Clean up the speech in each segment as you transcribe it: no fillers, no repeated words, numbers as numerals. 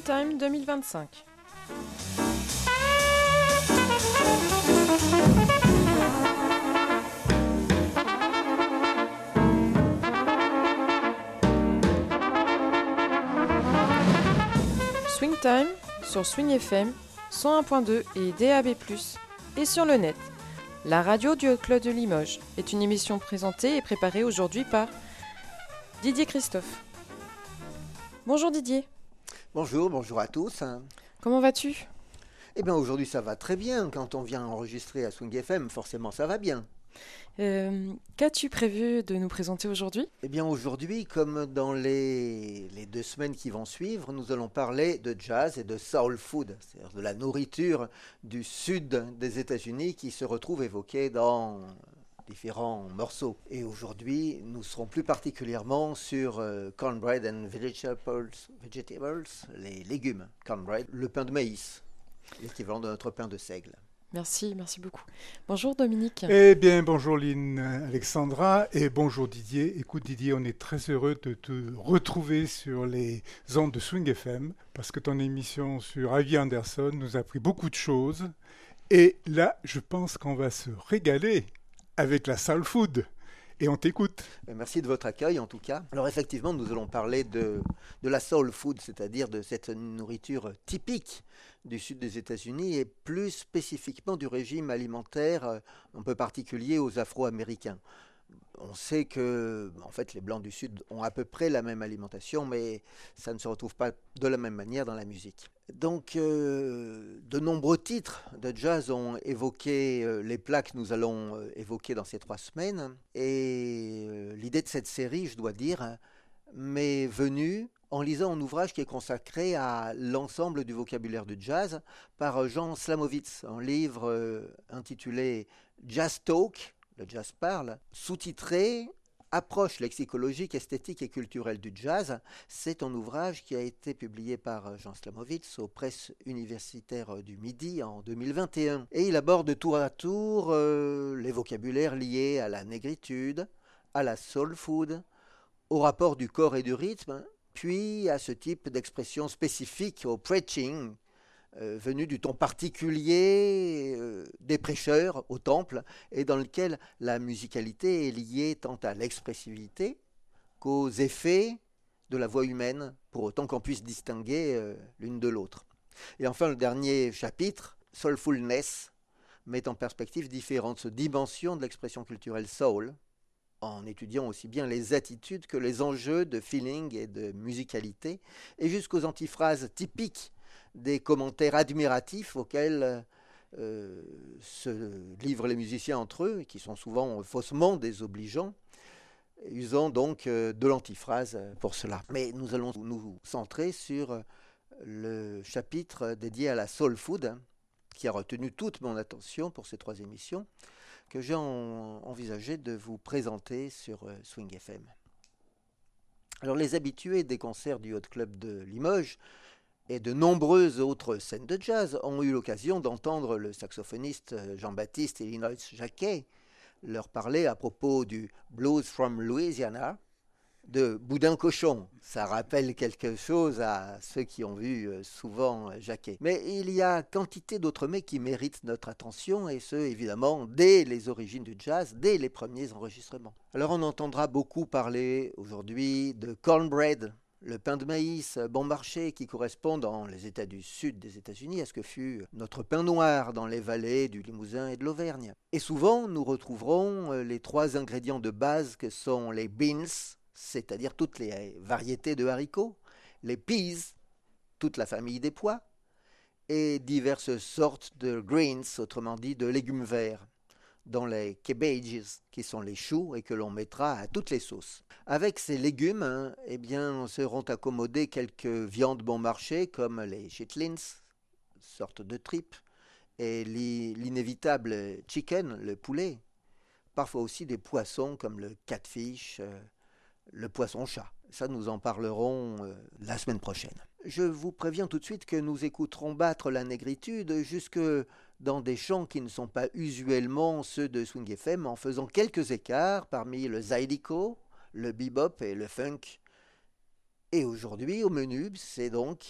Time 2025. Swing Time sur Swing FM 101.2 et DAB+, et sur le net. La radio du Haut-Club de Limoges est une émission présentée et préparée aujourd'hui par Didier Christophe. Bonjour Didier. Bonjour à tous. Comment vas-tu ? Eh bien aujourd'hui ça va très bien. Quand on vient enregistrer à Swing FM, forcément ça va bien. Qu'as-tu prévu de nous présenter aujourd'hui ? Eh bien aujourd'hui, comme dans les 2 semaines qui vont suivre, nous allons parler de jazz et de soul food, c'est-à-dire de la nourriture du sud des États-Unis qui se retrouve évoquée dans différents morceaux. Et aujourd'hui, nous serons plus particulièrement sur cornbread and vegetables, les légumes, cornbread, le pain de maïs, l'équivalent de notre pain de seigle. Merci beaucoup. Bonjour Dominique. Eh bien, bonjour Lynn, Alexandra, et bonjour Didier. Écoute Didier, on est très heureux de te retrouver sur les ondes de Swing FM, parce que ton émission sur Ivy Anderson nous a appris beaucoup de choses. Et là, je pense qu'on va se régaler avec la soul food. Et on t'écoute. Merci de votre accueil en tout cas. Alors effectivement, nous allons parler de la soul food, c'est-à-dire de cette nourriture typique du sud des États-Unis et plus spécifiquement du régime alimentaire un peu particulier aux Afro-Américains. On sait que en fait, les Blancs du Sud ont à peu près la même alimentation, mais ça ne se retrouve pas de la même manière dans la musique. Donc, de nombreux titres de jazz ont évoqué les plats que nous allons évoquer dans ces 3 semaines. Et l'idée de cette série, je dois dire, m'est venue en lisant un ouvrage qui est consacré à l'ensemble du vocabulaire du jazz par Jean Slamovitz, un livre intitulé Jazz Talk, le jazz parle, sous-titré Approche lexicologique, esthétique et culturelle du jazz. C'est un ouvrage qui a été publié par Jean Slamovitz aux presses universitaires du Midi en 2021. Et il aborde tour à tour les vocabulaires liés à la négritude, à la soul food, au rapport du corps et du rythme, puis à ce type d'expression spécifique au preaching, venu du ton particulier des prêcheurs au temple, et dans lequel la musicalité est liée tant à l'expressivité qu'aux effets de la voix humaine, pour autant qu'on puisse distinguer l'une de l'autre. Et enfin, le dernier chapitre, Soulfulness, met en perspective différentes dimensions de l'expression culturelle soul, en étudiant aussi bien les attitudes que les enjeux de feeling et de musicalité, et jusqu'aux antiphrases typiques des commentaires admiratifs auxquels se livrent les musiciens entre eux, qui sont souvent faussement désobligeants, usant donc de l'antiphrase pour cela. Mais nous allons nous centrer sur le chapitre dédié à la soul food, qui a retenu toute mon attention pour ces 3 émissions, que j'ai envisagé de vous présenter sur Swing FM. Alors les habitués des concerts du Haut-Club de Limoges et de nombreuses autres scènes de jazz ont eu l'occasion d'entendre le saxophoniste Jean-Baptiste Illinois Jacquet leur parler à propos du Blues from Louisiana, de Boudin Cochon. Ça rappelle quelque chose à ceux qui ont vu souvent Jacquet. Mais il y a quantité d'autres mets qui méritent notre attention, et ce, évidemment, dès les origines du jazz, dès les premiers enregistrements. Alors on entendra beaucoup parler aujourd'hui de cornbread, le pain de maïs bon marché, qui correspond dans les États du sud des États-Unis à ce que fut notre pain noir dans les vallées du Limousin et de l'Auvergne. Et souvent, nous retrouverons les 3 ingrédients de base que sont les beans, c'est-à-dire toutes les variétés de haricots, les peas, toute la famille des pois, et diverses sortes de greens, autrement dit de légumes verts, dont les cabbages, qui sont les choux et que l'on mettra à toutes les sauces. Avec ces légumes, eh bien, seront accommodées quelques viandes bon marché, comme les chitlins, sorte de tripe, et l'inévitable chicken, le poulet, parfois aussi des poissons comme le catfish, le poisson-chat. Ça, nous en parlerons la semaine prochaine. Je vous préviens tout de suite que nous écouterons battre la négritude jusque dans des chants qui ne sont pas usuellement ceux de Swing FM, en faisant quelques écarts parmi le zydeco, le bebop et le funk. Et aujourd'hui, au menu, c'est donc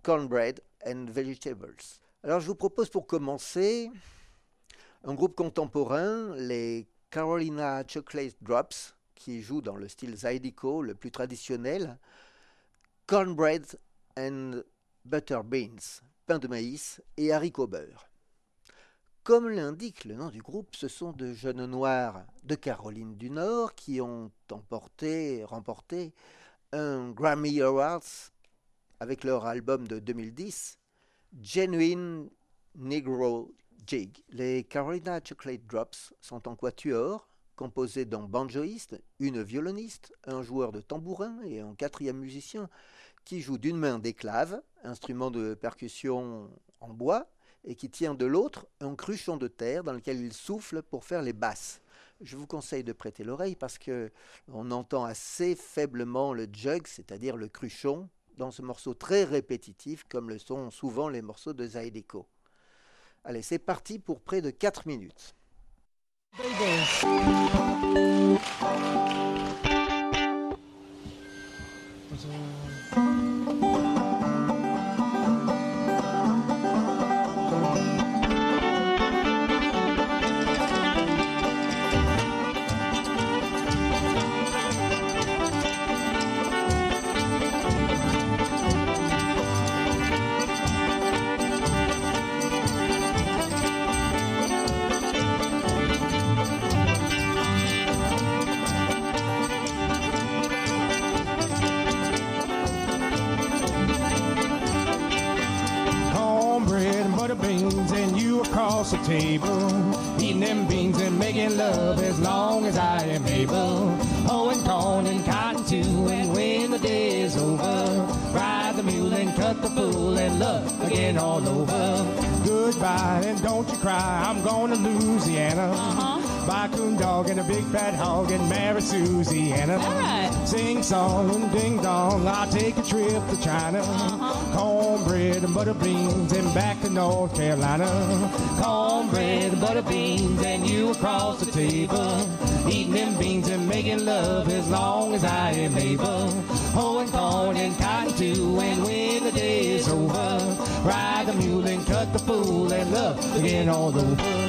Cornbread and Vegetables. Alors je vous propose pour commencer un groupe contemporain, les Carolina Chocolate Drops, qui jouent dans le style Zydeco, le plus traditionnel, Cornbread and Butter Beans, pain de maïs et haricots beurre. Comme l'indique le nom du groupe, ce sont de jeunes noirs de Caroline du Nord qui ont remporté un Grammy Awards avec leur album de 2010, Genuine Negro Jig. Les Carolina Chocolate Drops sont en quatuor, composé d'un banjoïste, une violoniste, un joueur de tambourin et un quatrième musicien qui joue d'une main des claves, instrument de percussion en bois, et qui tient de l'autre un cruchon de terre dans lequel il souffle pour faire les basses. Je vous conseille de prêter l'oreille parce qu'on entend assez faiblement le jug, c'est-à-dire le cruchon, dans ce morceau très répétitif, comme le sont souvent les morceaux de Zydeco. Allez, c'est parti pour près de 4 minutes. The table, eating them beans and making love as long as I am able. Hoeing corn and cotton too, and when the day is over, ride the mule and cut the fool and love again all over. Goodbye and don't you cry, I'm going to Louisiana. Buy a coon dog and a big fat hog and marry Susiana. Right. Sing song and ding dong, I'll take a trip to China. Cornbread and butter beans and back to North Carolina. Cornbread and butter beans and you across the table. Eating them beans and making love as long as I am able. Hoeing corn and cotton too, and when the day is over, ride the mule and cut the fool and love again all over.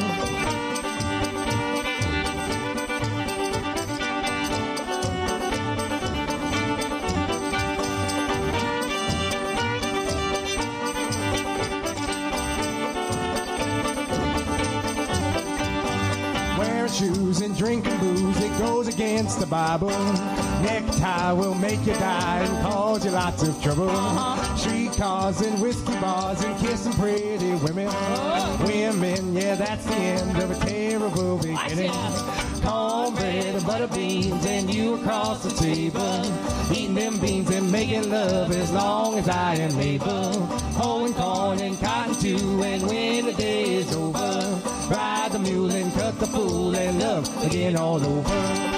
Shoes and drinking booze, it goes against the Bible. Necktie will make you die and cause you lots of trouble. Streetcars and whiskey bars and kissing pretty women. Women, yeah, that's the end of a terrible beginning. Cornbread and butter beans and you across the table. Eating them beans and making love as long as I am able. Hoeing corn and cotton too, and when the day is over, ride the mule and cut the fool and love again all over.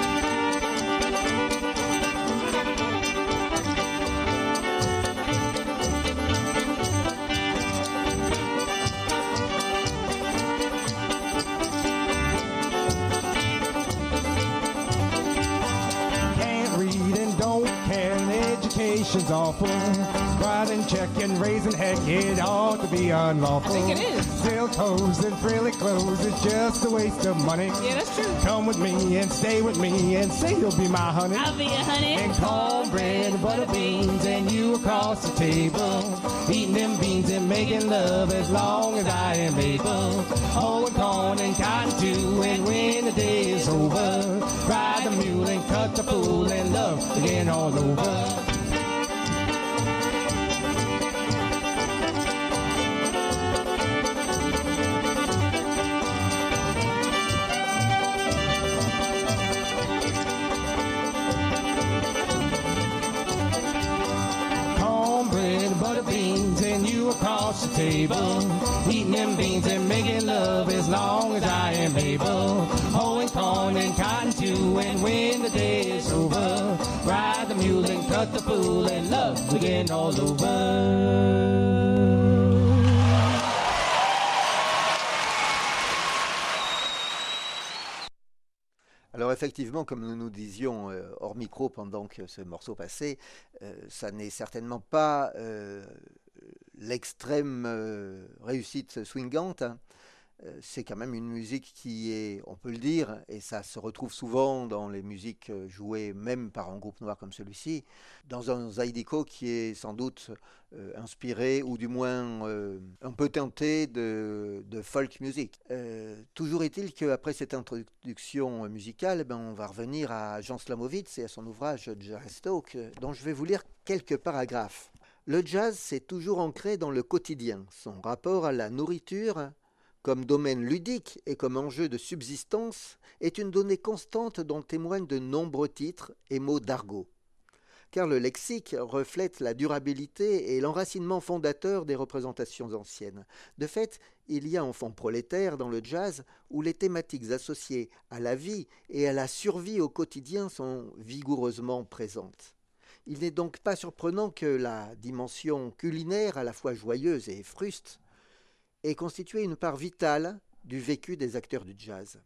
Education's awful. Writing, checking, raising heck, it ought to be unlawful. I think it is. Silk hose and frilly clothes is just a waste of money. Yeah, that's true. Come with me and stay with me and say you'll be my honey. I'll be your honey. And cornbread and butter beans and you across the table. Eating them beans and making love as long as I am able. Hoeing corn and cotton too, and when the day is over, ride the mule and cut the fool and love again all over. Across the table, eating them beans and making love as long as I am able. Hoeing corn and cotton too, and when the day is over, ride the mule and cut the fool and love again all over. Alors effectivement, comme nous nous disions hors micro pendant que ce morceau passait, ça n'est certainement pas l'extrême réussite swingante, hein. C'est quand même une musique qui est, on peut le dire, et ça se retrouve souvent dans les musiques jouées même par un groupe noir comme celui-ci, dans un zydeco qui est sans doute inspiré ou du moins un peu teinté de folk music. Toujours est-il qu'après cette introduction musicale, ben, on va revenir à Jan Slamovitz et à son ouvrage Jazz Talk, dont je vais vous lire quelques paragraphes. Le jazz s'est toujours ancré dans le quotidien. Son rapport à la nourriture, comme domaine ludique et comme enjeu de subsistance, est une donnée constante dont témoignent de nombreux titres et mots d'argot. Car le lexique reflète la durabilité et l'enracinement fondateur des représentations anciennes. De fait, il y a un fond prolétaire dans le jazz où les thématiques associées à la vie et à la survie au quotidien sont vigoureusement présentes. Il n'est donc pas surprenant que la dimension culinaire, à la fois joyeuse et fruste, ait constitué une part vitale du vécu des acteurs du jazz.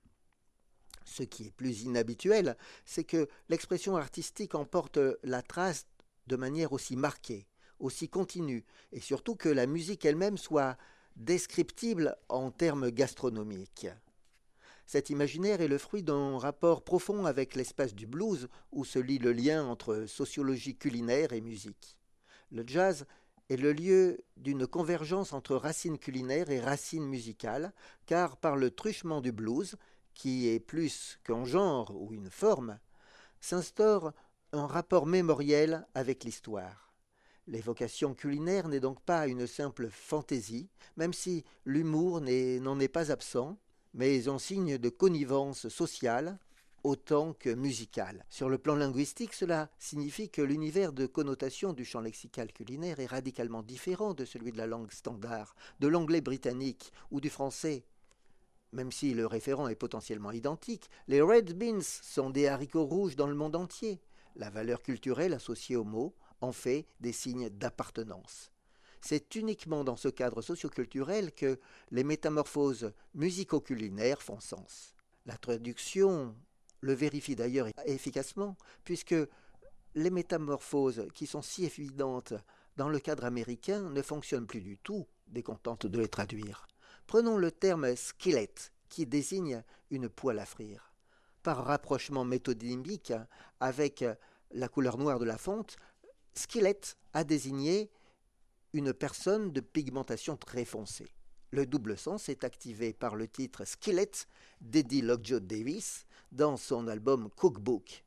Ce qui est plus inhabituel, c'est que l'expression artistique emporte la trace de manière aussi marquée, aussi continue, et surtout que la musique elle-même soit descriptible en termes gastronomiques. Cet imaginaire est le fruit d'un rapport profond avec l'espace du blues, où se lie le lien entre sociologie culinaire et musique. Le jazz est le lieu d'une convergence entre racines culinaires et racines musicales, car par le truchement du blues, qui est plus qu'un genre ou une forme, s'instaure un rapport mémoriel avec l'histoire. L'évocation culinaire n'est donc pas une simple fantaisie, même si l'humour n'en est pas absent, mais un signe de connivence sociale autant que musicale. Sur le plan linguistique, cela signifie que l'univers de connotation du champ lexical culinaire est radicalement différent de celui de la langue standard, de l'anglais britannique ou du français. Même si le référent est potentiellement identique, les red beans sont des haricots rouges dans le monde entier. La valeur culturelle associée au mot en fait des signes d'appartenance. C'est uniquement dans ce cadre socioculturel que les métamorphoses musico-culinaires font sens. La traduction le vérifie d'ailleurs efficacement, puisque les métamorphoses qui sont si évidentes dans le cadre américain ne fonctionnent plus du tout dès qu'on tente de les traduire. Prenons le terme skillet, qui désigne une poêle à frire. Par rapprochement métonymique avec la couleur noire de la fonte, skillet a désigné une personne de pigmentation très foncée. Le double sens est activé par le titre Skillet d'Eddie Lockjaw Davis dans son album Cookbook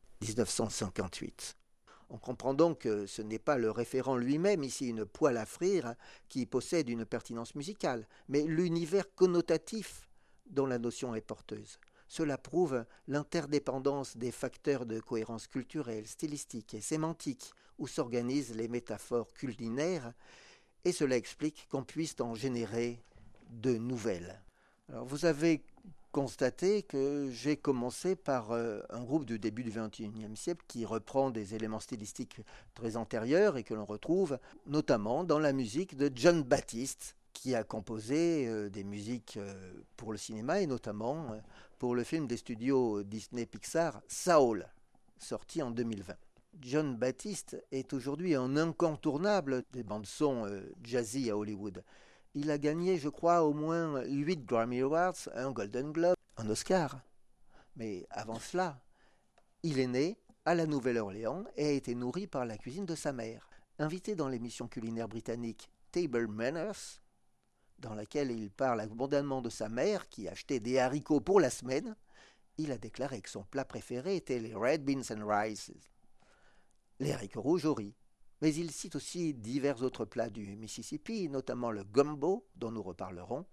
1958. On comprend donc que ce n'est pas le référent lui-même, ici une poêle à frire, qui possède une pertinence musicale, mais l'univers connotatif dont la notion est porteuse. Cela prouve l'interdépendance des facteurs de cohérence culturelle, stylistique et sémantique où s'organisent les métaphores culinaires, et cela explique qu'on puisse en générer de nouvelles. Alors vous avez constaté que j'ai commencé par un groupe du début du XXIe siècle qui reprend des éléments stylistiques très antérieurs et que l'on retrouve notamment dans la musique de John Baptiste, qui a composé des musiques pour le cinéma et notamment pour le film des studios Disney Pixar Saul, sorti en 2020. John Baptiste est aujourd'hui un incontournable des bandes-sons jazzy à Hollywood. Il a gagné, je crois, au moins 8 Grammy Awards, un Golden Globe, un Oscar. Mais avant cela, il est né à la Nouvelle-Orléans et a été nourri par la cuisine de sa mère. Invité dans l'émission culinaire britannique Table Manners, dans laquelle il parle abondamment de sa mère qui achetait des haricots pour la semaine, il a déclaré que son plat préféré était les red beans and rice, les haricots rouges au riz. Mais il cite aussi divers autres plats du Mississippi, notamment le gumbo, dont nous reparlerons,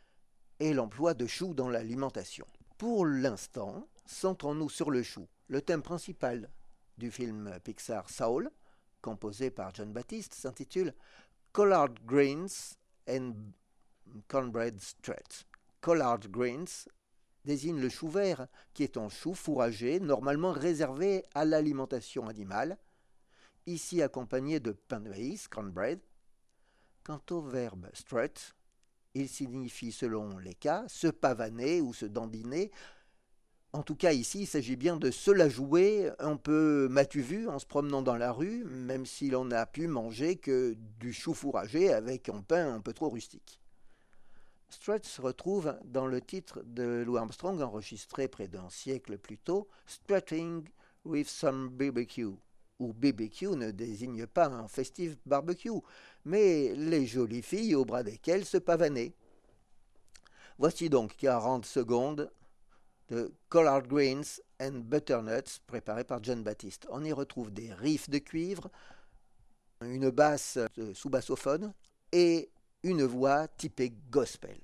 et l'emploi de choux dans l'alimentation. Pour l'instant, centrons-nous sur le chou, le thème principal du film Pixar Saul, composé par John Baptiste, s'intitule Collard Greens and Cornbread Strut. Collard Greens désigne le chou vert, qui est un chou fourragé, normalement réservé à l'alimentation animale, ici accompagné de pain de maïs, cornbread. Quant au verbe strut, il signifie selon les cas se pavaner ou se dandiner, En tout cas, ici, il s'agit bien de se la jouer un peu m'as-tu vu en se promenant dans la rue, même si l'on n'a pu manger que du chou fourragé avec un pain un peu trop rustique. Strut se retrouve dans le titre de Louis Armstrong, enregistré près d'un siècle plus tôt, Strutting with some barbecue, où BBQ ne désigne pas un festif barbecue, mais les jolies filles au bras desquelles se pavaner. Voici donc 40 secondes de Collard Greens and Butternuts préparé par John Baptiste. On y retrouve des riffs de cuivre, une basse sous bassophone et une voix typée gospel.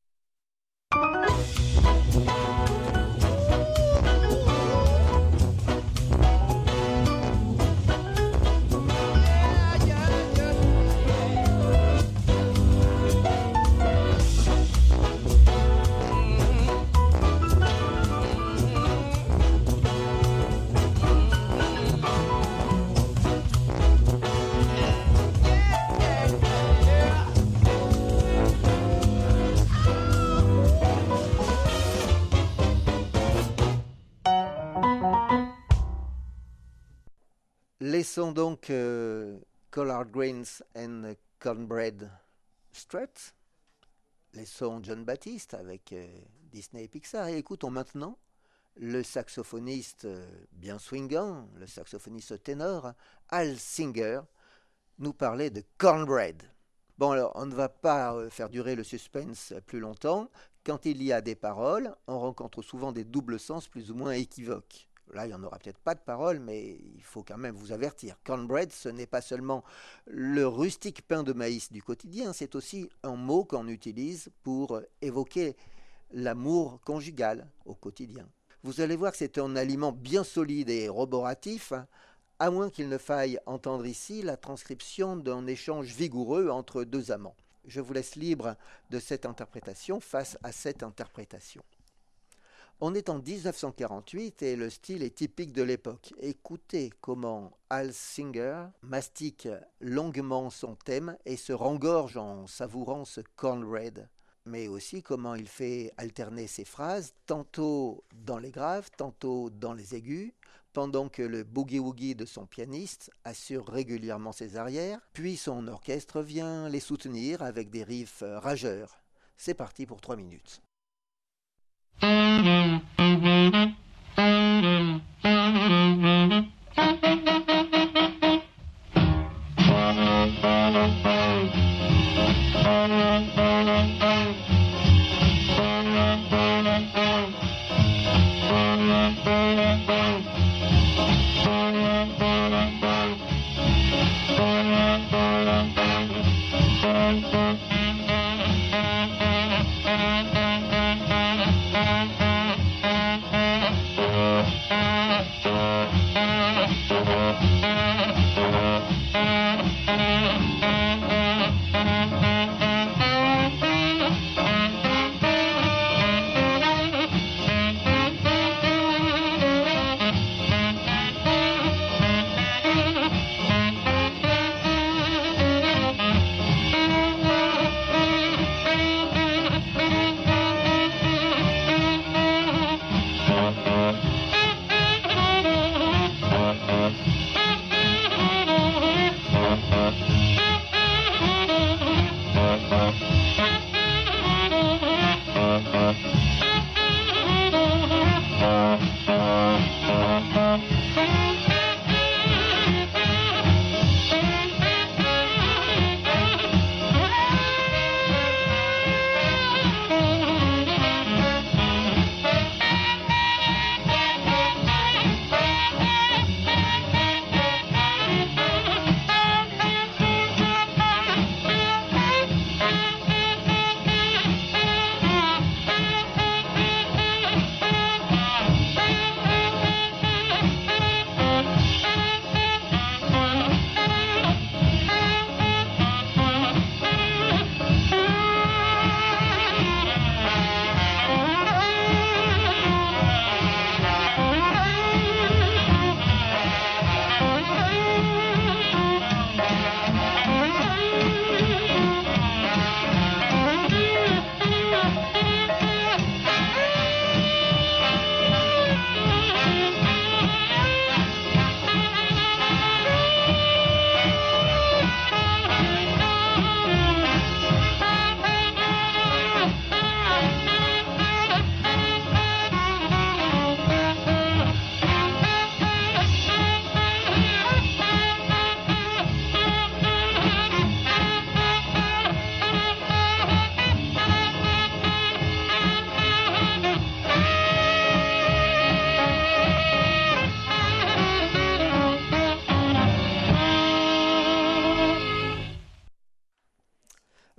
Laissons donc Collard Greens and Cornbread Strut. Laissons John Baptiste avec Disney et Pixar. Et écoutons maintenant le saxophoniste bien swingant, le saxophoniste ténor, Al Singer, nous parler de Cornbread. Bon alors, on ne va pas faire durer le suspense plus longtemps. Quand il y a des paroles, on rencontre souvent des doubles sens plus ou moins équivoques. Là, il n'y en aura peut-être pas de paroles, mais il faut quand même vous avertir. Cornbread, ce n'est pas seulement le rustique pain de maïs du quotidien, c'est aussi un mot qu'on utilise pour évoquer l'amour conjugal au quotidien. Vous allez voir que c'est un aliment bien solide et roboratif, à moins qu'il ne faille entendre ici la transcription d'un échange vigoureux entre deux amants. Je vous laisse libre de cette interprétation face à cette interprétation. On est en 1948 et le style est typique de l'époque. Écoutez comment Al Singer mastique longuement son thème et se rengorge en savourant ce cornbread, mais aussi comment il fait alterner ses phrases, tantôt dans les graves, tantôt dans les aigus, pendant que le boogie-woogie de son pianiste assure régulièrement ses arrières, puis son orchestre vient les soutenir avec des riffs rageurs. C'est parti pour 3 minutes.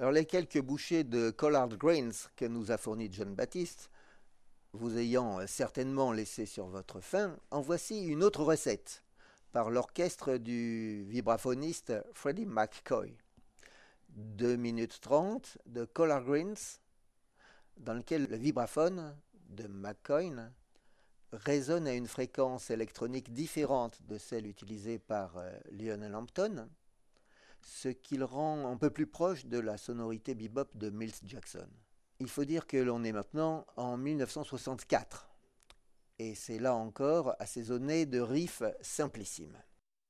Alors les quelques bouchées de Collard Greens que nous a fourni John Baptiste, vous ayant certainement laissé sur votre faim, en voici une autre recette par l'orchestre du vibraphoniste Freddie McCoy. 2 minutes 30 de Collard Greens, dans lequel le vibraphone de McCoy résonne à une fréquence électronique différente de celle utilisée par Lionel Hampton, ce qui le rend un peu plus proche de la sonorité bebop de Milt Jackson. Il faut dire que l'on est maintenant en 1964, et c'est là encore assaisonné de riffs simplissimes.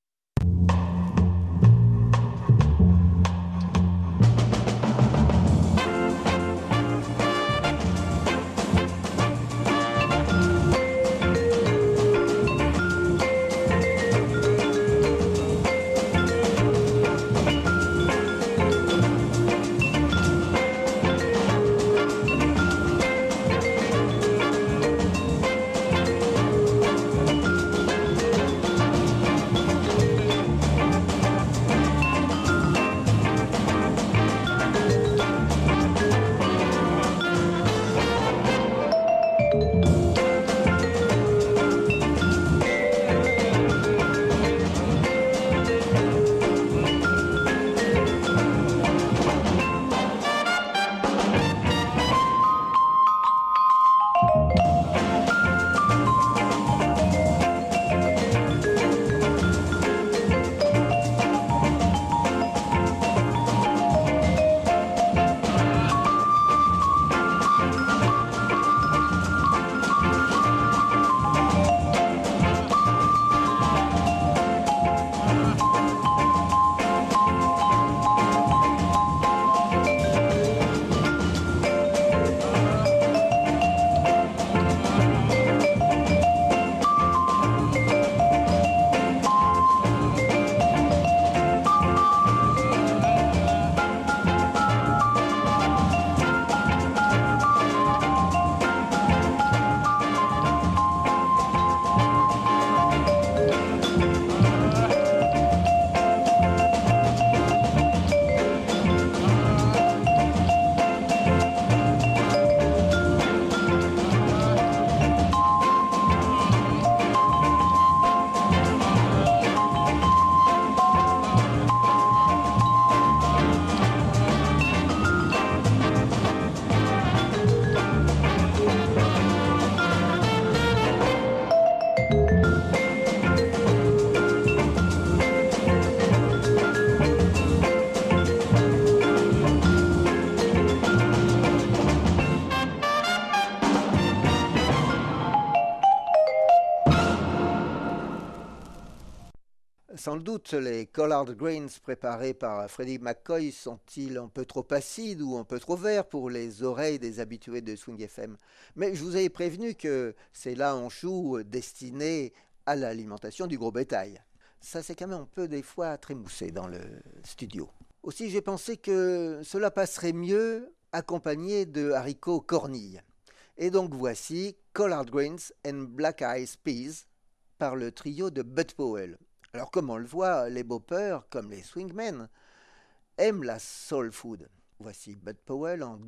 Sans doute, les Collard Greens préparés par Freddie McCoy sont-ils un peu trop acides ou un peu trop verts pour les oreilles des habitués de Swing FM. Mais je vous avais prévenu que c'est là un chou destiné à l'alimentation du gros bétail. Ça c'est quand même un peu des fois très moussé dans le studio. Aussi j'ai pensé que cela passerait mieux accompagné de haricots cornilles. Et donc voici Collard Greens and Black Eyed Peas par le trio de Bud Powell. Alors comme on le voit, les boppers, comme les swingmen, aiment la soul food. Voici Bud Powell en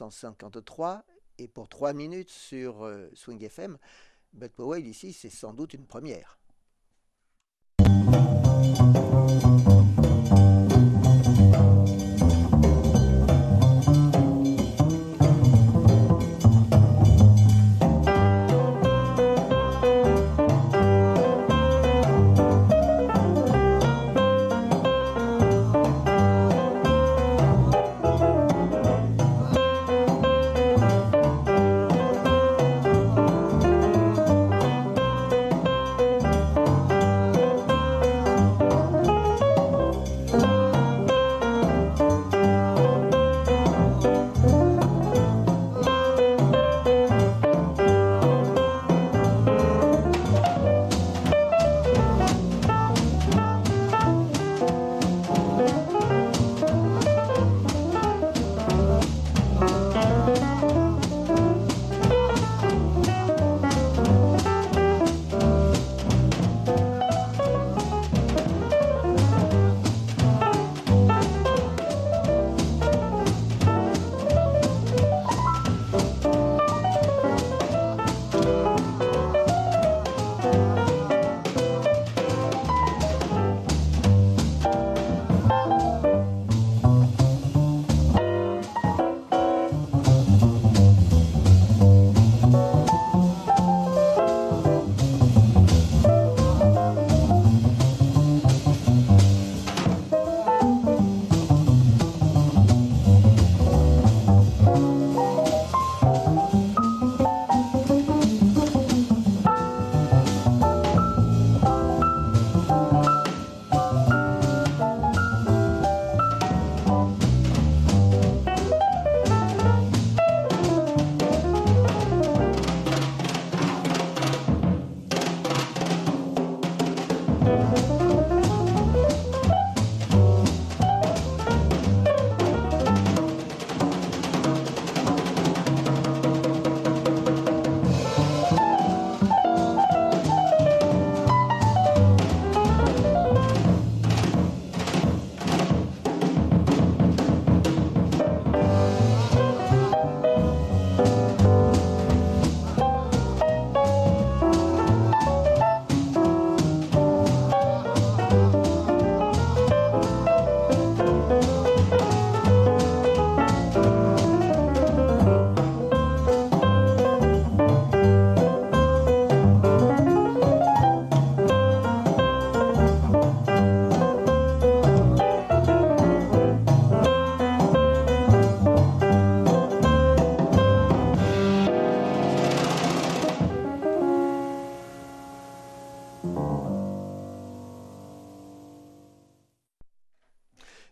1953, et pour 3 minutes sur Swing FM, Bud Powell ici c'est sans doute une première.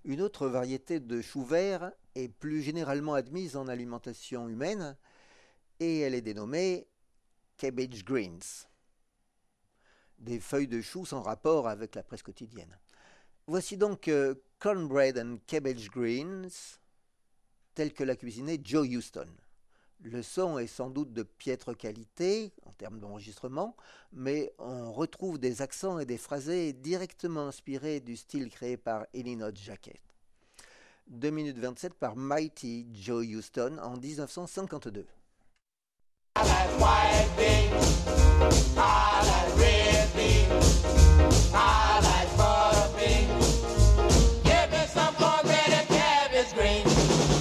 Une autre variété de chou vert est plus généralement admise en alimentation humaine et elle est dénommée cabbage greens. Des feuilles de chou sans rapport avec la presse quotidienne. Voici donc cornbread and cabbage greens, tel que l'a cuisiné Joe Houston. Le son est sans doute de piètre qualité en termes d'enregistrement, mais on retrouve des accents et des phrasés directement inspirés du style créé par Illinois Jacquet. 2 minutes 27 par Mighty Joe Houston en 1952. I like white beans, I like red beans, I like butter beans. Give me some cornbread and cabbage greens.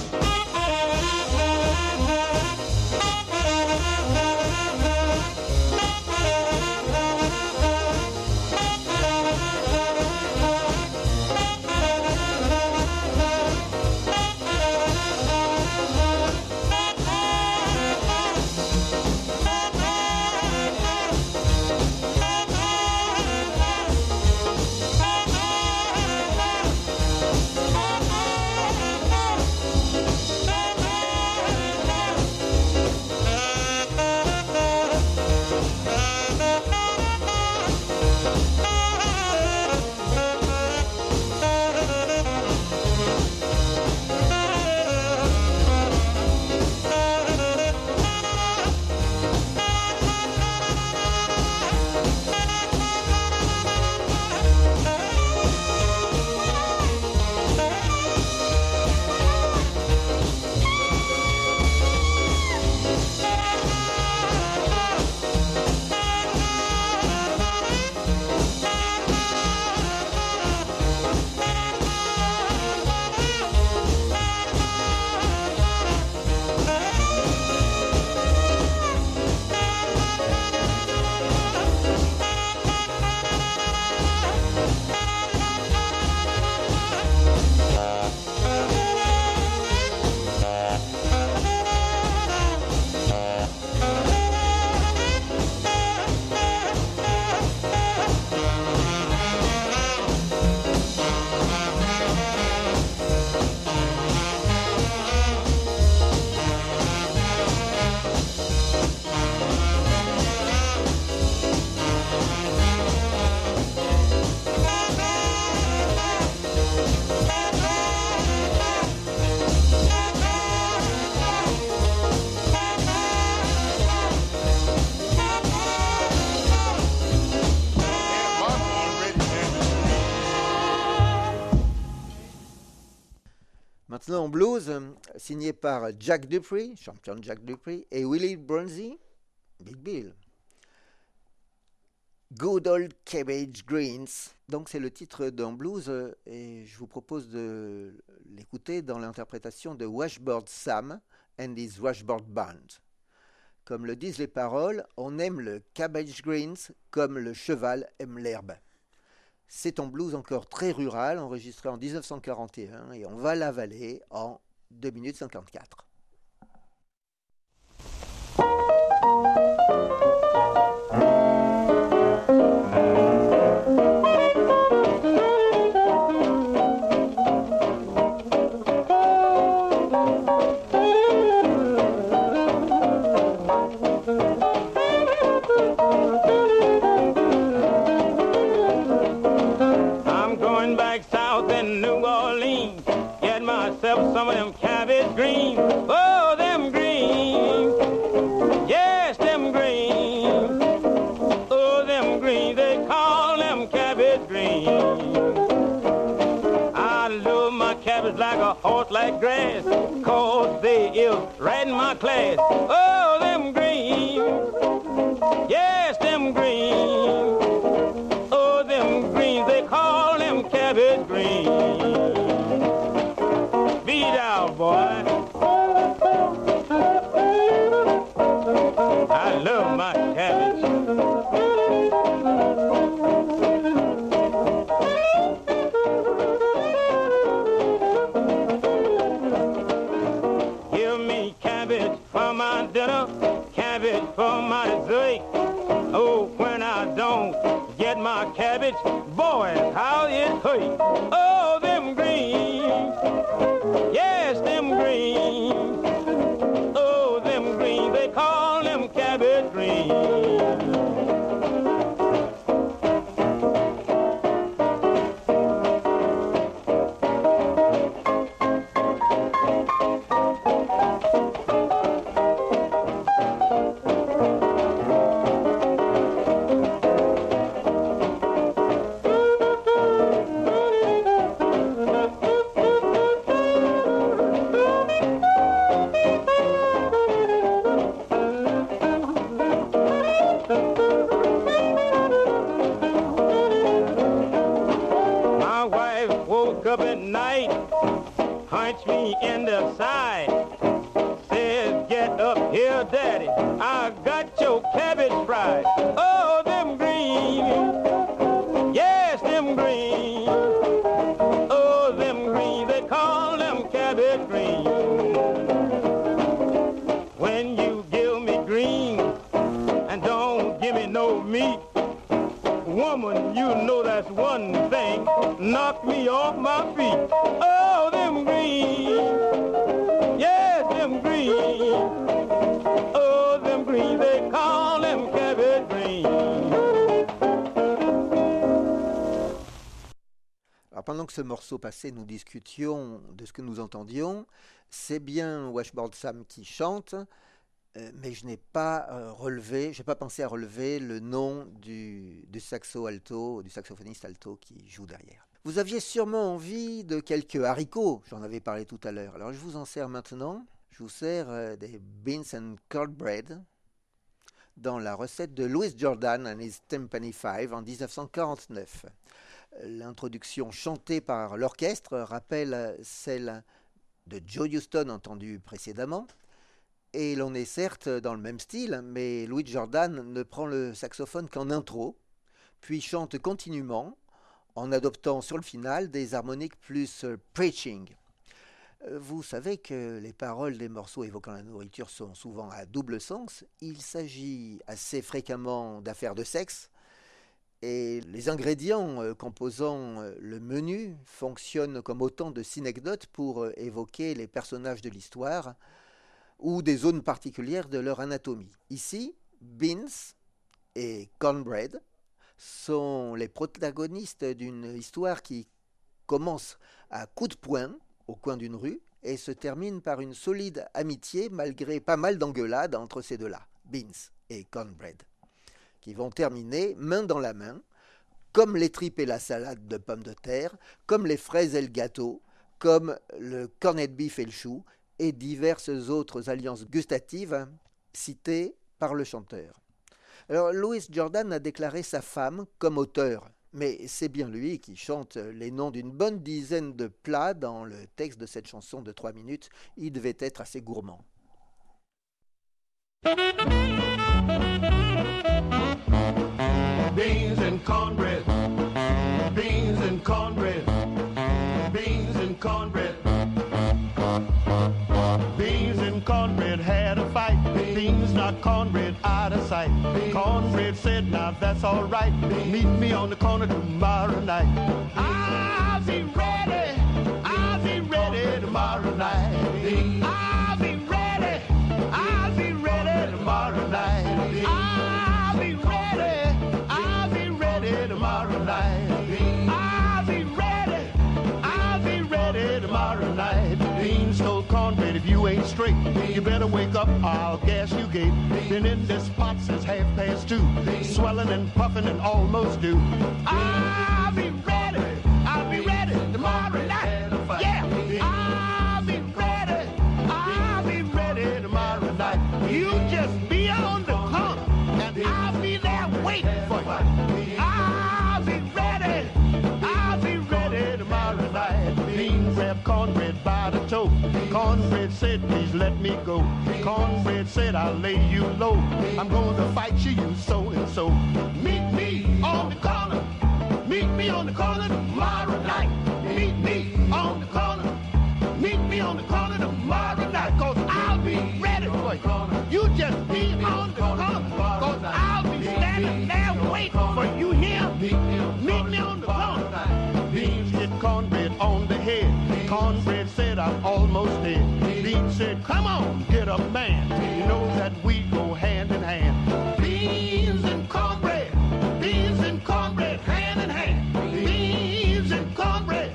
Maintenant en blues, signé par Jack Dupree, champion Jack Dupree, et Willie Bronzy, Big Bill. Good Old Cabbage Greens. Donc c'est le titre d'un blues et je vous propose de l'écouter dans l'interprétation de Washboard Sam and his Washboard Band. Comme le disent les paroles, on aime le cabbage greens comme le cheval aime l'herbe. C'est un blues encore très rural, enregistré en 1941, et on va l'avaler en 2 minutes 54. Some of them cabbage greens, oh, them greens, yes, them greens, oh, them greens, they call them cabbage greens. I love my cabbage like a horse like grass, 'cause they is right in my class, oh, them greens, yes, them greens, oh, them greens, they call them cabbage greens. Beat out, boy. I love my cabbage. Give me cabbage for my dinner, cabbage for my dessert. Oh, when I don't get my cabbage, boy, how it hurt. Oh, woke up at night, punched me in the side. Says, get up here, Daddy, I got your cabbage fried. Oh, them green, yes, them green. Oh, them green, they call them cabbage green. When you give me green and don't give me no meat, woman, you know that's one thing, knock me off my feet. Oh, them green, yes, them green. Oh, them green, they call them cabbage green. Alors pendant que ce morceau passait, nous discutions de ce que nous entendions. C'est bien Washboard Sam qui chante, mais je n'ai pas pensé à relever le nom du saxophoniste alto qui joue derrière. Vous aviez sûrement envie de quelques haricots, j'en avais parlé tout à l'heure. Alors je vous en sers maintenant. Je vous sers des beans and cornbread dans la recette de Louis Jordan and his Timpani Five en 1949. L'introduction chantée par l'orchestre rappelle celle de Joe Houston entendue précédemment. Et l'on est certes dans le même style, mais Louis Jordan ne prend le saxophone qu'en intro, puis chante continuellement en adoptant sur le final des harmoniques plus preaching. Vous savez que les paroles des morceaux évoquant la nourriture sont souvent à double sens. Il s'agit assez fréquemment d'affaires de sexe et les ingrédients composant le menu fonctionnent comme autant de synecdotes pour évoquer les personnages de l'histoire ou des zones particulières de leur anatomie. Ici, beans et cornbread sont les protagonistes d'une histoire qui commence à coups de poing au coin d'une rue et se termine par une solide amitié malgré pas mal d'engueulades entre ces deux-là, beans et cornbread, qui vont terminer main dans la main, comme les tripes et la salade de pommes de terre, comme les fraises et le gâteau, comme le corned beef et le chou, et diverses autres alliances gustatives citées par le chanteur. Alors, Louis Jordan a déclaré sa femme comme auteur, mais c'est bien lui qui chante les noms d'une bonne dizaine de plats dans le texte de cette chanson de 3 minutes. Il devait être assez gourmand. Beans and cornbread, beans and cornbread, beans and cornbread. Beans and cornbread had a fight. Beans knocked cornbread out of sight. Cornbread said, now that's all right. Meet me on the corner tomorrow night. I'll be ready tomorrow night. I'll be ready tomorrow night. I'll be ready tomorrow night. I'll be ready tomorrow night. Beans told cornbread, if you ain't straight, you better wake up, I'll gas you gate. Been in this pot since 2:30, swelling and puffing and almost due. I'll be ready tomorrow night. Yeah, I'll be ready tomorrow night. You just be on the corner and I'll be there waiting for you. I'll be ready tomorrow night. Bean grabbed cornbread by the toe. Cornbread said, please let me go. Cornbread said, I'll lay you low. I'm going to fight you, you so and so. Meet me on the corner. Meet me on the corner tomorrow night. Meet me on the corner. Meet me on the corner tomorrow night. Cause I'll be ready for you. You just be on the corner. Cause I'll be standing there waiting for you here. Meet me on the corner. Beans hit cornbread on the head. Cornbread said, I'm almost dead. Beans said, come on, get up, man. You know that we go hand in hand. Beans and cornbread, hand in hand. Beans and cornbread,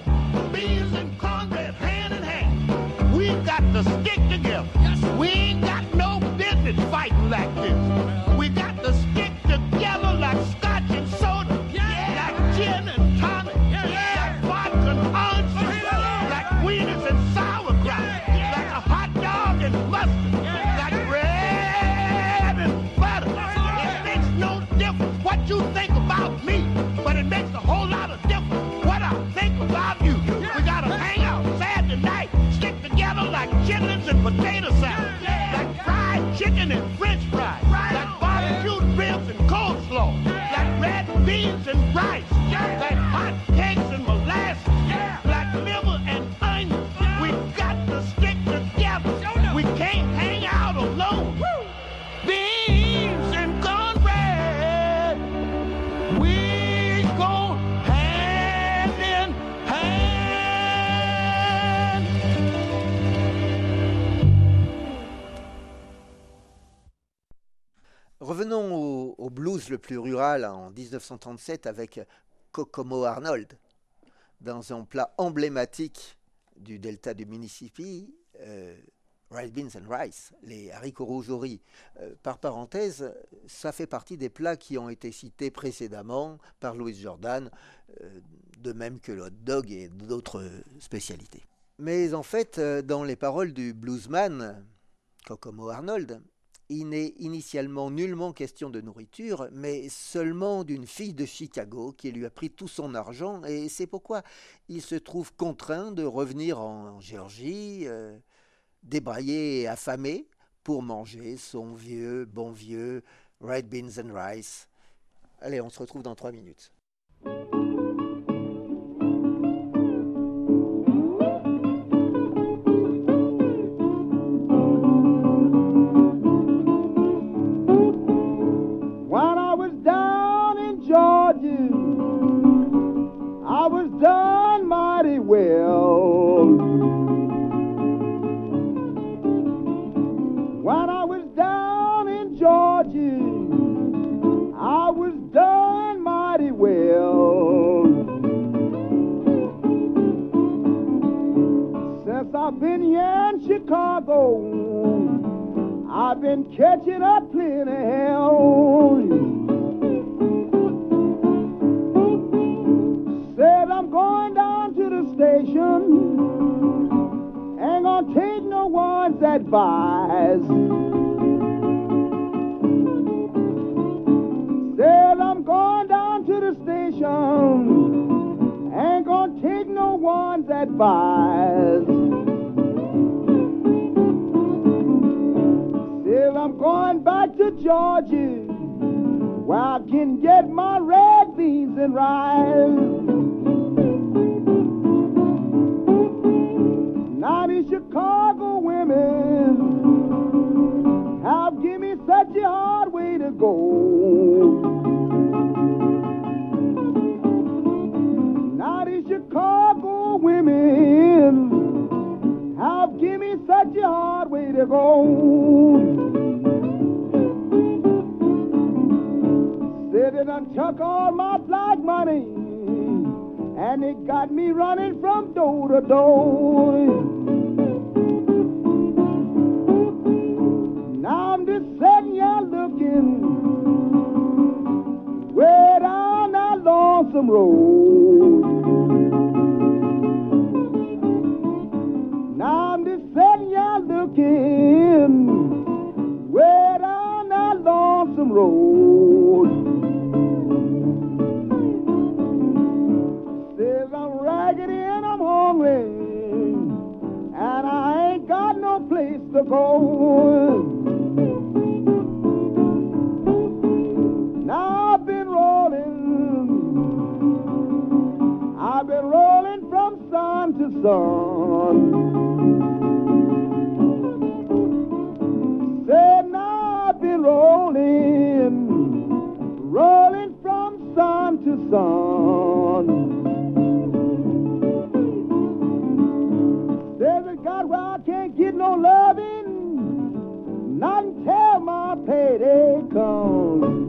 hand in hand. We've got to stick together. We ain't got no business fighting like this. We got to stick together like scotch and soda, like gin and tonic, like vodka and orange, like wieners and sauerkraut, like a hot dog and mustard, like bread and butter. It makes no difference what you think about me, but it makes a whole lot of difference what I think about you. blues le plus rural en 1937 avec Kokomo Arnold, dans un plat emblématique du delta du Mississippi, Red Beans and Rice, les haricots rouges au riz. Par parenthèse, ça fait partie des plats qui ont été cités précédemment par Louis Jordan, de même que le hot dog et d'autres spécialités. Mais en fait, dans les paroles du bluesman Kokomo Arnold, il n'est initialement nullement question de nourriture, mais seulement d'une fille de Chicago qui lui a pris tout son argent, et c'est pourquoi il se trouve contraint de revenir en Géorgie, débraillé et affamé, pour manger son bon vieux Red Beans and Rice. Allez, on se retrouve dans 3 minutes. I was done mighty well. When I was down in Georgia, I was done mighty well. Since I've been here in Chicago, I've been catching up plenty hell. Said I'm going down to the station, ain't gonna take no one's advice. Said I'm going down to the station, ain't gonna take no one's advice. Said I'm going back to Georgia, where I can get my red beans and rice. Now these Chicago women have given me such a hard way to go. Now these Chicago women have given me such a hard way to go. Said they done took all my black money, and it got me running from door to door. Now I'm just sitting here looking way down that lonesome road. Now I'm just sitting here looking way down that lonesome road. I'm raggedy and I'm hungry, and I ain't got no place to go. Now I've been rolling from sun to sun. Said now I've been rolling from sun to sun. God, where I can't get no loving, not until my payday comes.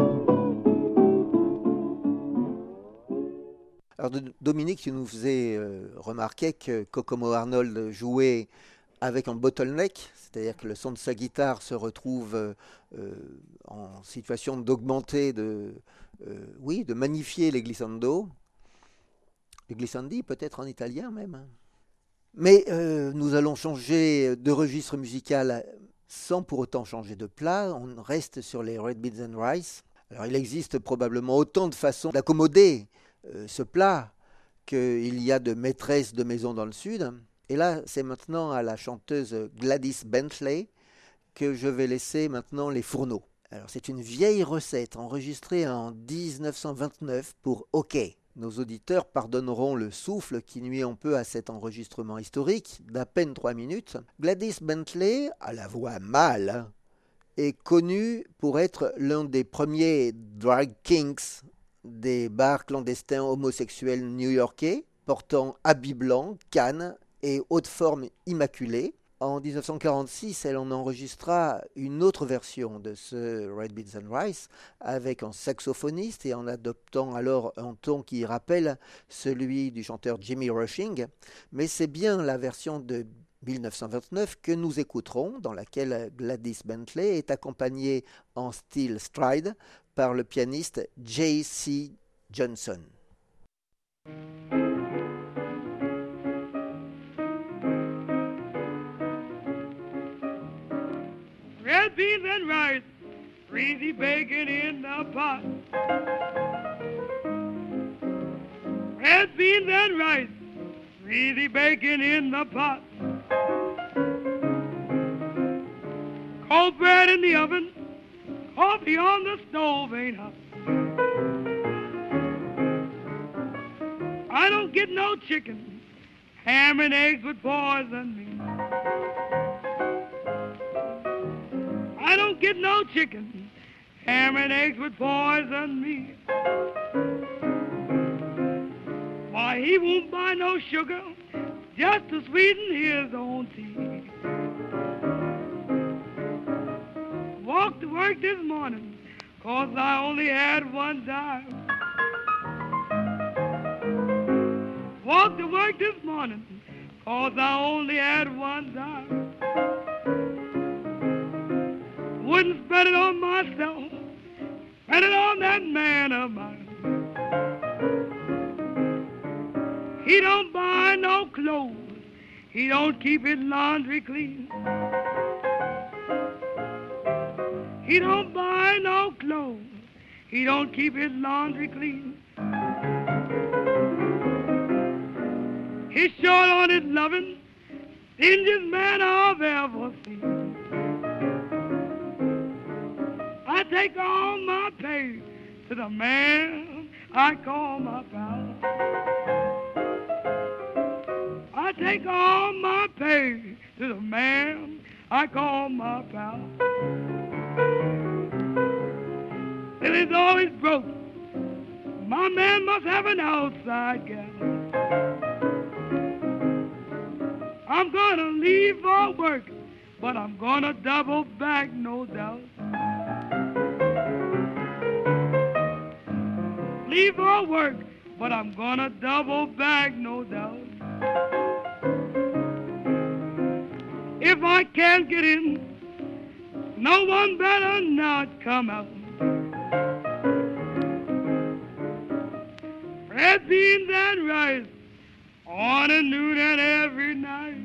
Alors Dominique, tu nous faisais remarquer que Kokomo Arnold jouait avec un bottleneck, c'est-à-dire que le son de sa guitare se retrouve en situation d'augmenter, de magnifier les glissando. Les glissandi peut-être en italien même. Mais nous allons changer de registre musical sans pour autant changer de plat. On reste sur les Red Beans and Rice. Alors il existe probablement autant de façons d'accommoder ce plat qu'il y a de maîtresses de maison dans le sud. Et là, c'est maintenant à la chanteuse Gladys Bentley que je vais laisser maintenant les fourneaux. Alors c'est une vieille recette enregistrée en 1929 pour OK. Nos auditeurs pardonneront le souffle qui nuit un peu à cet enregistrement historique d'à peine 3 minutes. Gladys Bentley, à la voix mâle, est connu pour être l'un des premiers drag kings des bars clandestins homosexuels new-yorkais, portant habits blancs, cannes et haute forme immaculée. En 1946, elle en enregistra une autre version de ce Red Beans and Rice avec un saxophoniste et en adoptant alors un ton qui rappelle celui du chanteur Jimmy Rushing. Mais c'est bien la version de 1929 que nous écouterons, dans laquelle Gladys Bentley est accompagnée en style stride par le pianiste J.C. Johnson. Red beans and rice, greasy bacon in the pot. Red beans and rice, greasy bacon in the pot. Cold bread in the oven, coffee on the stove ain't hot. I don't get no chicken, ham and eggs would poison me. I don't get no chicken, ham and eggs would poison me. Why, he won't buy no sugar just to sweeten his own tea. Walked to work this morning, 'cause I only had one dime. Walked to work this morning, 'cause I only had one dime. Wouldn't spend it on myself, spend it on that man of mine. He don't buy no clothes, he don't keep his laundry clean. He don't buy no clothes, he don't keep his laundry clean. He's short on his loving, stingiest man I've ever seen. I take all my pay to the man I call my pal. I take all my pay to the man I call my pal. Till he's always broke, my man must have an outside gal. I'm gonna leave for work, but I'm gonna double back, no doubt. Leave for work, but I'm gonna double back, no doubt. If I can't get in, no one better not come out. Red beans and rice, morning, noon, and every night.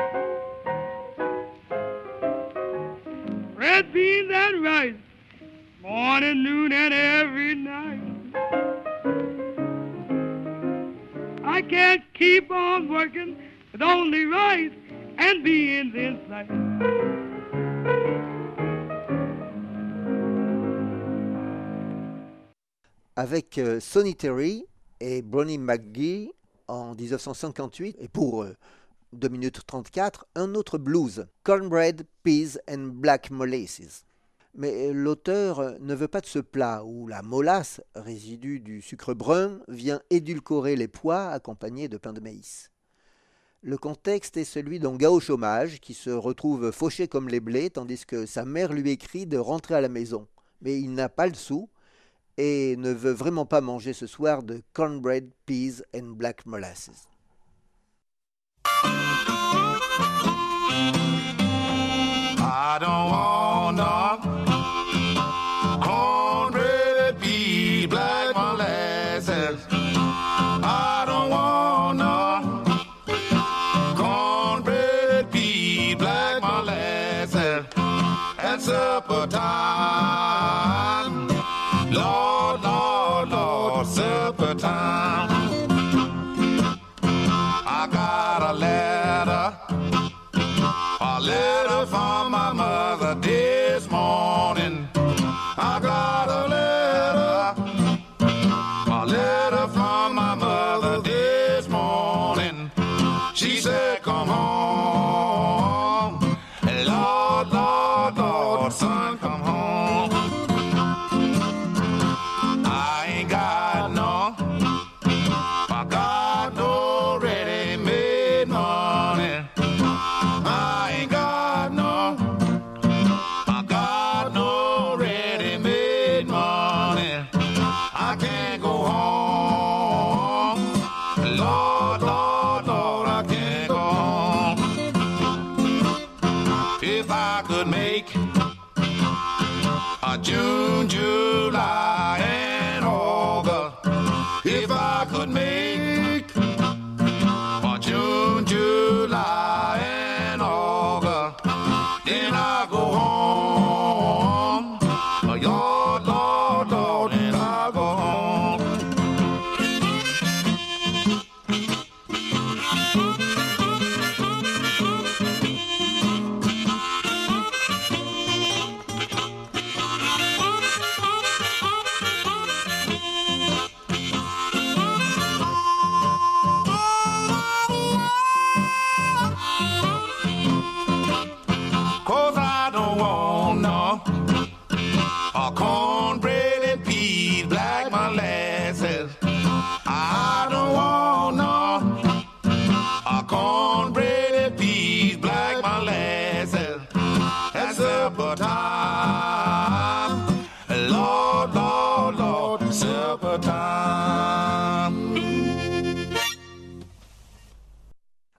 Red beans and rice, morning, noon, and every night. I can't keep on working with only rice and beans in sight. Avec Sonny Terry et Brownie McGhee en 1958, et pour 2 minutes 34, un autre blues, Cornbread, Peas and Black Molasses. Mais l'auteur ne veut pas de ce plat où la molasse, résidu du sucre brun, vient édulcorer les pois accompagnés de pain de maïs. Le contexte est celui d'un gars au chômage qui se retrouve fauché comme les blés tandis que sa mère lui écrit de rentrer à la maison. Mais il n'a pas le sou et ne veut vraiment pas manger ce soir de cornbread, peas and black molasses. I don't want no cornbread, peas, black molasses. I don't want no cornbread, peas, black molasses at supper time. Lord, Lord, Lord, supper time. I got a letter from my mother this morning. I got a letter from my mother this morning. She said, come home. Lord, Lord, Lord, son, come home. I ain't got no ready-made money. I ain't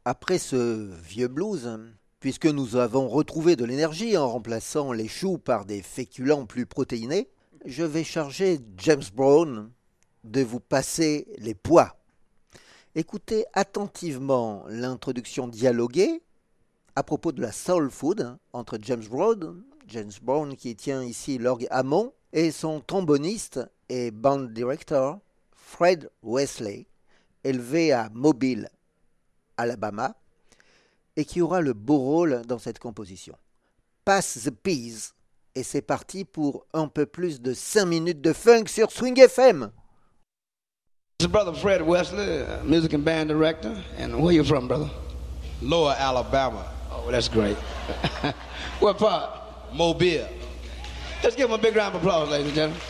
Après ce vieux blues, puisque nous avons retrouvé de l'énergie en remplaçant les choux par des féculents plus protéinés, je vais charger James Brown de vous passer les pois. Écoutez attentivement l'introduction dialoguée à propos de la soul food entre James Brown qui tient ici l'orgue Hammond, et son tromboniste et band director Fred Wesley, élevé à Mobile, Alabama, et qui aura le beau rôle dans cette composition. Pass the Peas, et c'est parti pour un peu plus de 5 minutes de funk sur Swing FM. This is Brother Fred Wesley, music and band director. And where you from, brother? Lower Alabama. Oh, that's great. What part? Mobile. Let's give him a big round of applause, ladies and gentlemen.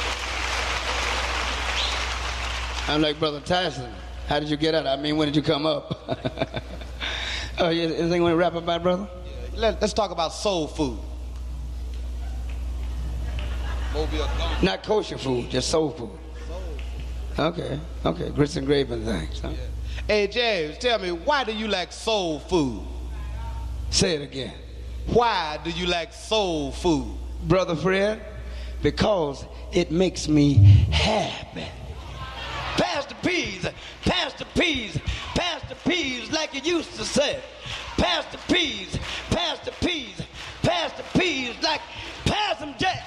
I'm like Brother Tyson. How did you get out? I mean, when did you come up? Oh, anything you want to rap about, brother? Let's talk about soul food. Mobile gone. Not kosher food, just soul food. Okay. Grits and gravy and things. Huh? Yeah. Hey, James, tell me, why do you like soul food? Say it again. Why do you like soul food? Brother Fred, because it makes me happy. Pass the peas, pass the peas, pass the peas, like you used to say. Pass the peas, pass the peas, pass the peas, like pass them Jack.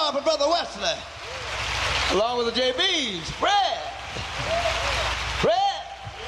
on for Brother Wesley. Along with the JBs. Fred! Fred!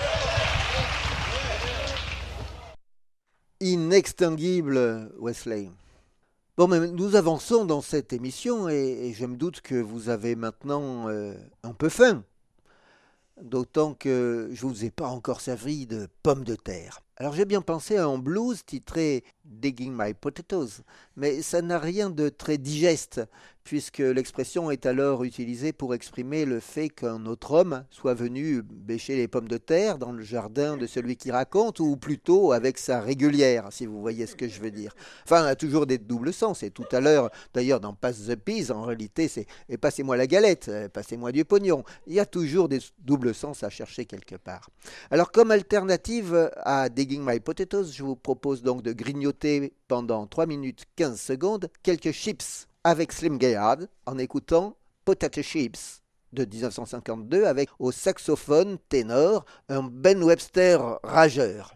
Inextinguible, Wesley. Bon, mais nous avançons dans cette émission et je me doute que vous avez maintenant un peu faim. D'autant que je ne vous ai pas encore servi de pommes de terre. Alors j'ai bien pensé à un blues titré Digging My Potatoes, mais ça n'a rien de très digeste, puisque l'expression est alors utilisée pour exprimer le fait qu'un autre homme soit venu bêcher les pommes de terre dans le jardin de celui qui raconte, ou plutôt avec sa régulière, si vous voyez ce que je veux dire. Enfin, on a toujours des doubles sens, et tout à l'heure, d'ailleurs dans Pass the Peas, en réalité c'est « et passez-moi la galette, passez-moi du pognon ». Il y a toujours des doubles sens à chercher quelque part. Alors comme alternative à Digging My Potatoes, je vous propose donc de grignoter pendant 3 minutes 15 secondes quelques chips avec Slim Gaillard en écoutant Potato Chips de 1952 avec au saxophone ténor un Ben Webster rageur.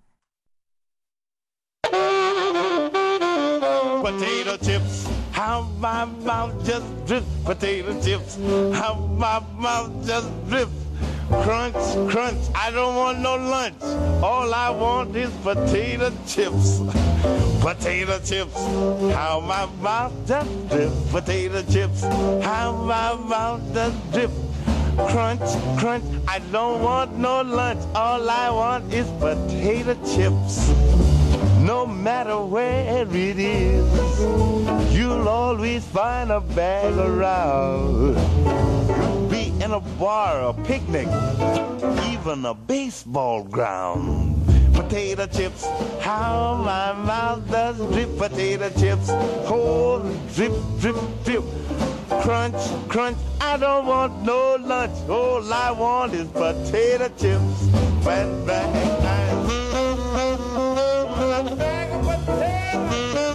Potato chips, how my mouth just drip. Potato chips, how my mouth just drip. Crunch, crunch, I don't want no lunch. All I want is potato chips. Potato chips, how my mouth just drip. Potato chips, how my mouth just drip. Crunch, crunch, I don't want no lunch. All I want is potato chips. No matter where it is, you'll always find a bag around. Be in a bar, a picnic, even a baseball ground. Potato chips, how my mouth does drip. Potato chips, oh, drip, drip, drip. Crunch, crunch, I don't want no lunch. All I want is potato chips. Bang, bang, bang. Bag of potatoes.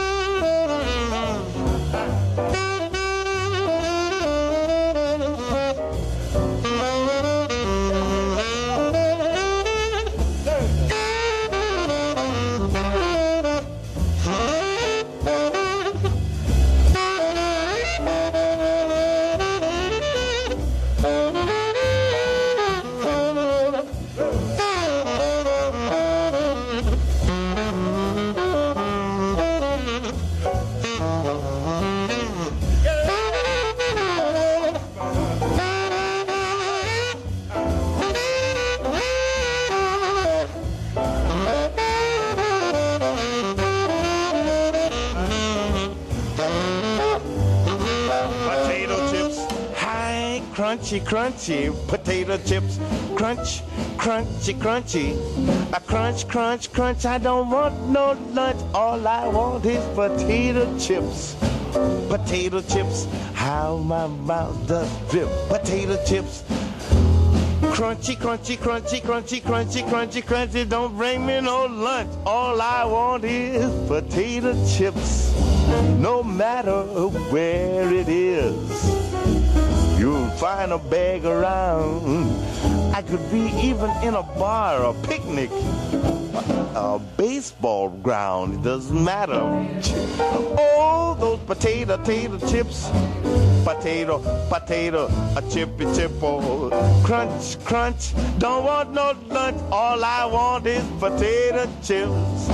Crunchy, crunchy, potato chips, crunch, crunchy, crunchy. A crunch, crunch, crunch, I don't want no lunch. All I want is potato chips. Potato chips, how my mouth does drip. Potato chips, crunchy, crunchy, crunchy, crunchy, crunchy, crunchy, crunchy. Don't bring me no lunch. All I want is potato chips. No matter where it is, you'll find a bag around. I could be even in a bar, a picnic, a baseball ground. It doesn't matter. Oh, those potato chips. Potato, potato, a chippy chippo. Crunch, crunch, don't want no lunch. All I want is potato chips.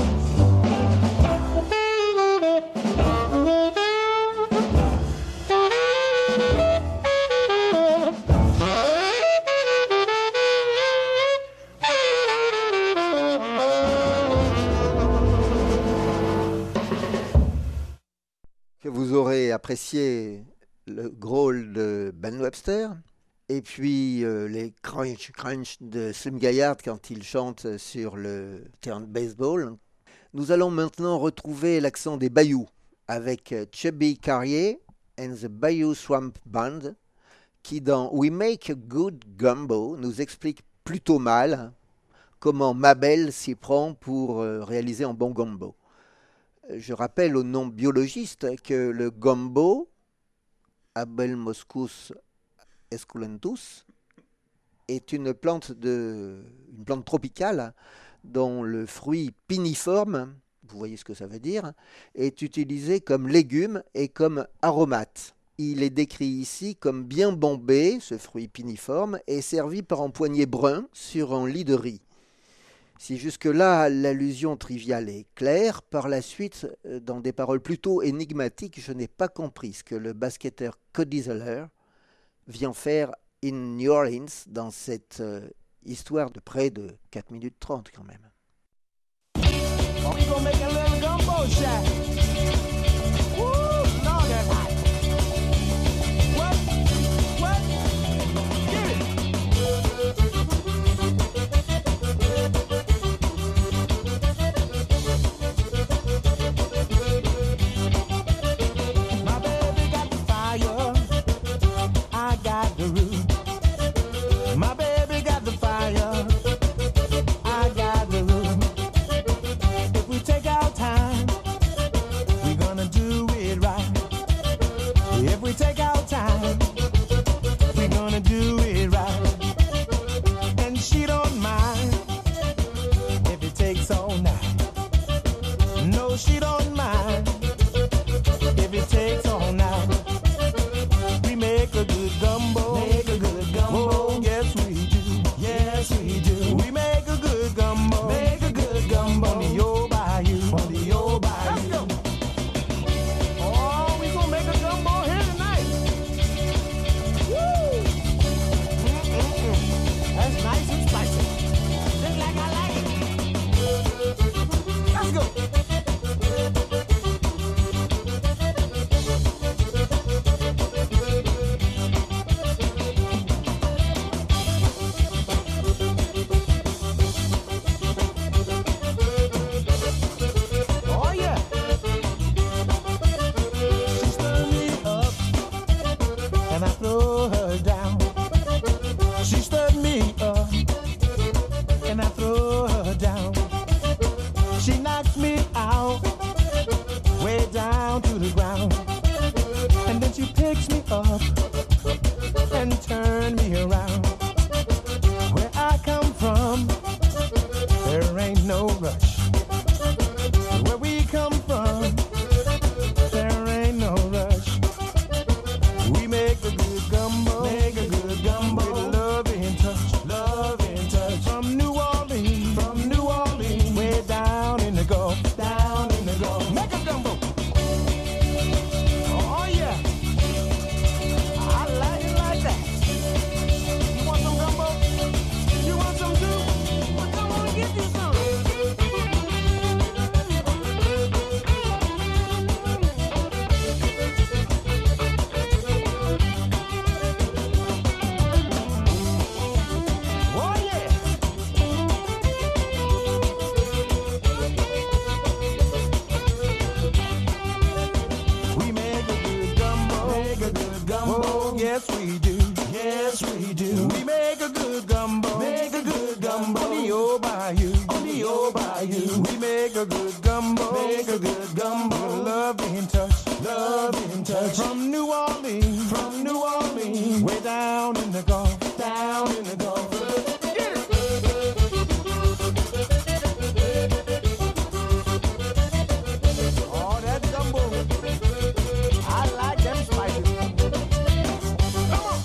Que vous aurez apprécié le growl de Ben Webster et puis les crunch crunch de Slim Gaillard quand il chante sur le terrain de baseball. Nous allons maintenant retrouver l'accent des Bayous avec Chubby Carrier and the Bayou Swamp Band qui dans We Make a Good Gumbo nous explique plutôt mal comment Mabel s'y prend pour réaliser un bon gumbo. Je rappelle au nom biologiste que le gumbo, Abelmoschus esculentus, est une plante tropicale dont le fruit piniforme vous voyez ce que ça veut dire, est utilisé comme légume et comme aromate. Il est décrit ici comme bien bombé, ce fruit piniforme, et servi par un poignet brun sur un lit de riz. Si jusque-là l'allusion triviale est claire, par la suite, dans des paroles plutôt énigmatiques, je n'ai pas compris ce que le basketteur Cody Zeller vient faire in New Orleans dans cette histoire de près de 4 minutes 30 quand même. Oh, we gonna make a little gumbo shack. Woo, Lord, that's hot. What? Get it. My baby got the fire, I got the root. My baby got the fire, I got the root. If we take our time, we're gonna do it right. If we take our time, we're gonna do it right. And she don't mind if it takes all night. No, she don't mind if it takes all night. We make a good gumbo. Make a good gumbo. Oh, yes we do. Yes we do. We make a good gumbo. Make a good gumbo. On the old bayou. On the old bayou. Let's go. Oh, we gonna make a gumbo here tonight. Woo! That's nice and spicy. Just like I like it. Let's go. Oh yeah. She stirred me up and I throw her down. She stirred me up and I throw her down. She knocks me out way down to the ground. And then she picks me up and turn me around. Where I come from, there ain't no rush. Where we come from, there ain't no rush. We make a good gumbo, make a good gumbo. With love and touch, love and touch. From New Orleans, way down in the Gulf, down in the Gulf. Make a gumbo. Oh yeah, I like it like that. You want some gumbo? You want some too? Well, come on and get you some. Oh yeah. We make a good gumbo. Make a good gumbo. Oh, yes we do. Yes we do. We make a good gumbo. Make a good gumbo. On the old bayou. On the old bayou. We make a good gumbo. Make a good gumbo. With love and touch. Love and touch. From New Orleans, way down in the Gulf. Down in the Gulf. Get it. Oh, that gumbo. I like them spices. Come on.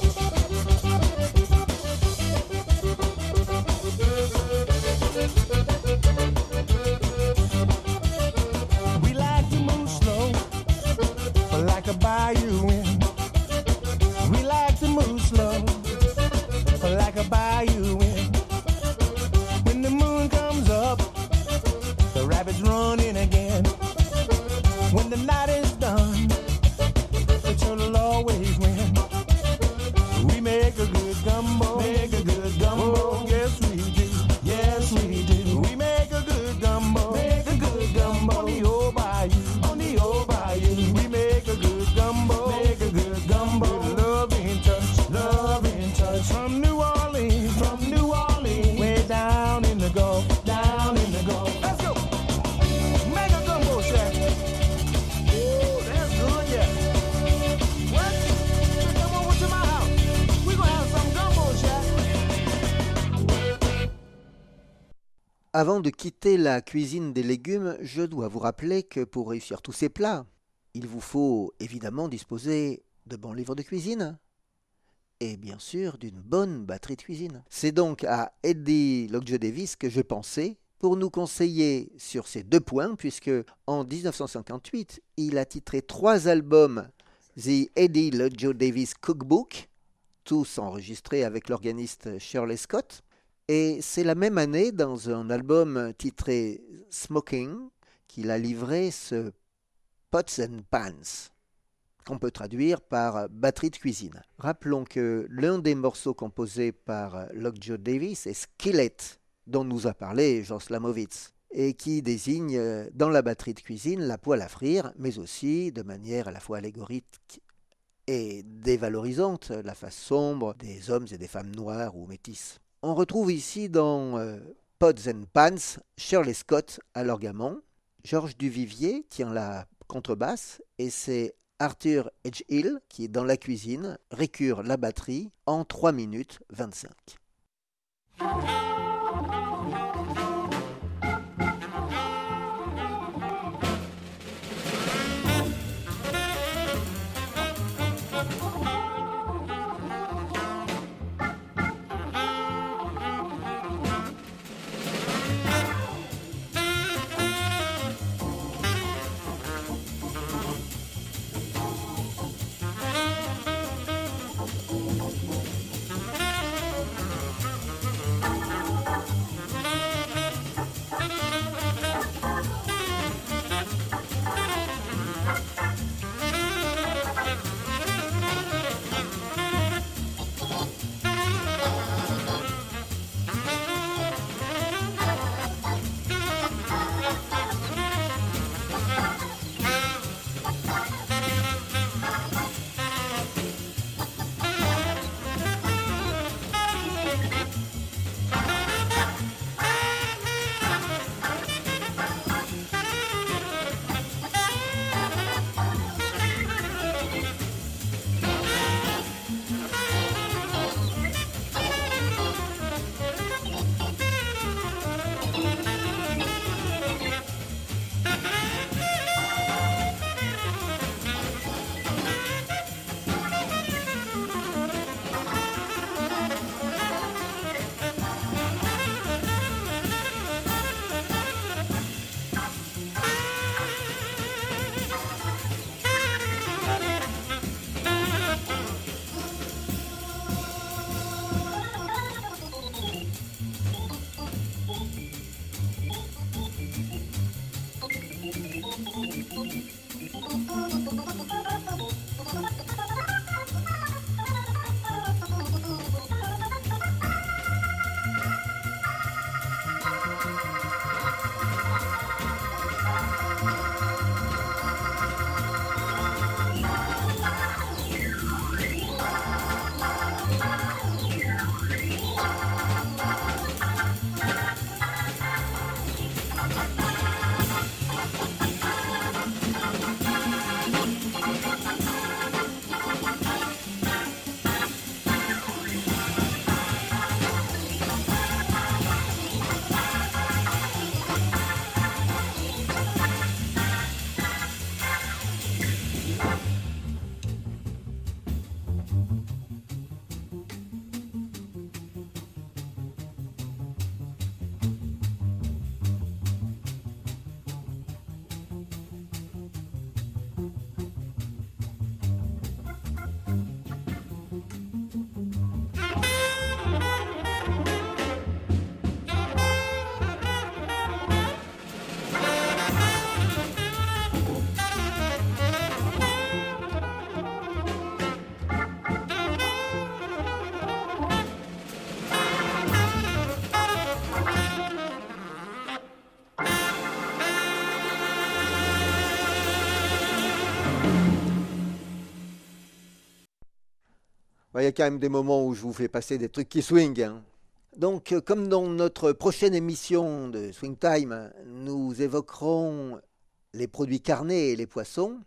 We like to move slow, like a bayou wind. We like to move slow, like a bayou wind. When the moon comes up, the rabbits run in again. When the night is done, the turtle always win. We make a good gumbo, make a good gumbo. Oh, yes we do, yes we do. We make a good gumbo, make a good gumbo. On the old bayou, on the old bayou. We make a good gumbo, make a good gumbo. With love and touch, love and touch. From New Orleans, way down in the Gulf, down in the Gulf. Let's go, make a gumbo shack. Ooh, that's good, yeah. What? Come over to my house. We gonna have some gumbo shack. Avant de quitter la cuisine des légumes, je dois vous rappeler que pour réussir tous ces plats, il vous faut évidemment disposer de bons livres de cuisine et bien sûr d'une bonne batterie de cuisine. C'est donc à Eddie Lockjaw Davis que je pensais pour nous conseiller sur ces 2 points, puisque en 1958, il a titré 3 albums The Eddie Lockjaw Davis Cookbook, tous enregistrés avec l'organiste Shirley Scott. Et c'est la même année, dans un album titré Smoking, qu'il a livré ce Pots and Pans, qu'on peut traduire par batterie de cuisine. Rappelons que l'un des morceaux composés par Lockjaw Davis est Skillet, dont nous a parlé Jean Slamovitz, et qui désigne dans la batterie de cuisine la poêle à frire, mais aussi de manière à la fois allégorique et dévalorisante la face sombre des hommes et des femmes noires ou métisses. On retrouve ici dans Pots and Pans Shirley Scott à l'orgamon, Georges Duvivier tient la contrebasse et c'est Arthur Edgehill qui est dans la cuisine, récure la batterie en 3 minutes 25. Il y a quand même des moments où je vous fais passer des trucs qui swingent. Hein. Donc, comme dans notre prochaine émission de Swing Time, nous évoquerons les produits carnés et les poissons,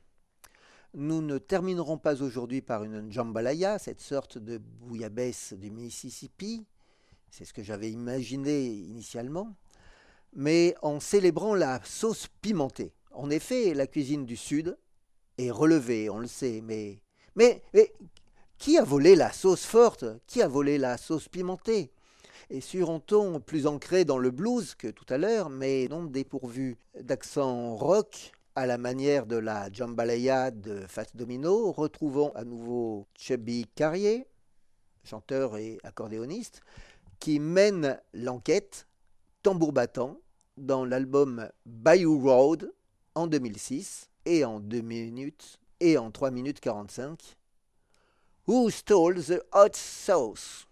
nous ne terminerons pas aujourd'hui par une jambalaya, cette sorte de bouillabaisse du Mississippi. C'est ce que j'avais imaginé initialement. mais en célébrant la sauce pimentée. En effet, la cuisine du Sud est relevée, on le sait, mais qui a volé la sauce forte? Qui a volé la sauce pimentée? Et sur un ton plus ancré dans le blues que tout à l'heure, mais non dépourvu d'accent rock, à la manière de la jambalaya de Fats Domino, retrouvons à nouveau Chubby Carrier, chanteur et accordéoniste, qui mène l'enquête tambour battant dans l'album Bayou Road en 2006 et en 2 minutes et en 3 minutes 45. Who Stole the Hot Sauce?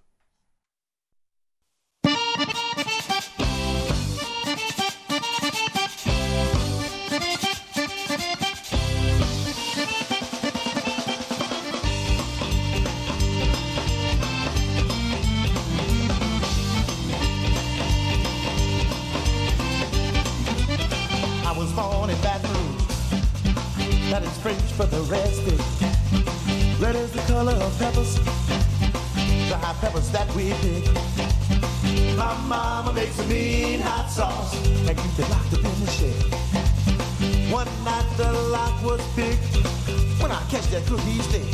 I was born in Baton Rouge, that is French for the rested. Red is the color of peppers, the hot peppers that we pick. My mama makes a mean hot sauce and keep it locked up in the shed. One night the lock was big when I catch that cookie stick.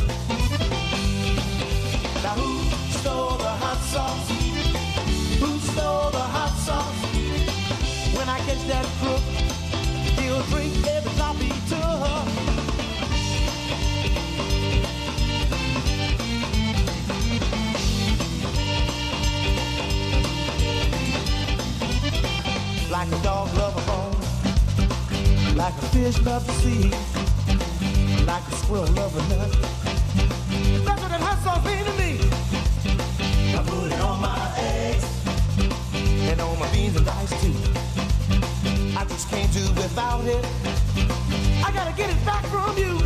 Now who stole the hot sauce? Who stole the hot sauce? When I catch that crook, he'll drink every drop he took. Like a dog love a bone, like a fish love the sea, like a squirrel love a nut. That's what that hot sauce mean to me. I put it on my eggs and on my beans and rice too. I just can't do without it. I gotta get it back from you.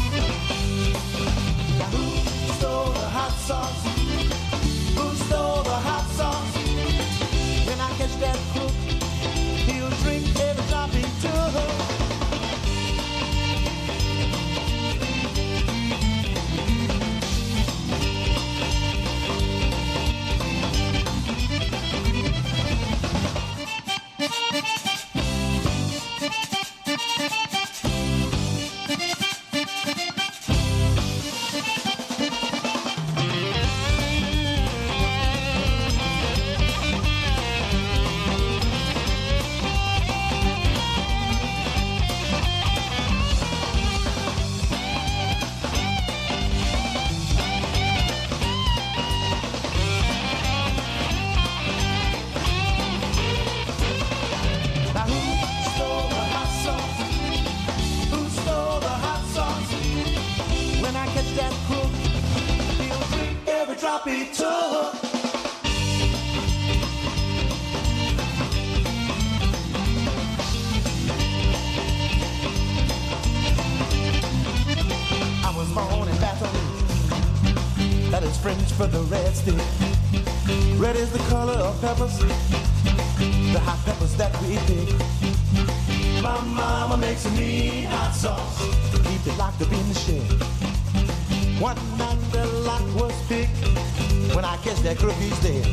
Now who stole the hot sauce? Who stole the hot sauce? When I catch that crook, he'll drink every drop he took. For the red stick. Red is the color of peppers, the hot peppers that we pick. My mama makes a mean hot sauce to keep it locked up in the shed. One night the lock was big when I catch that crook, he's dead.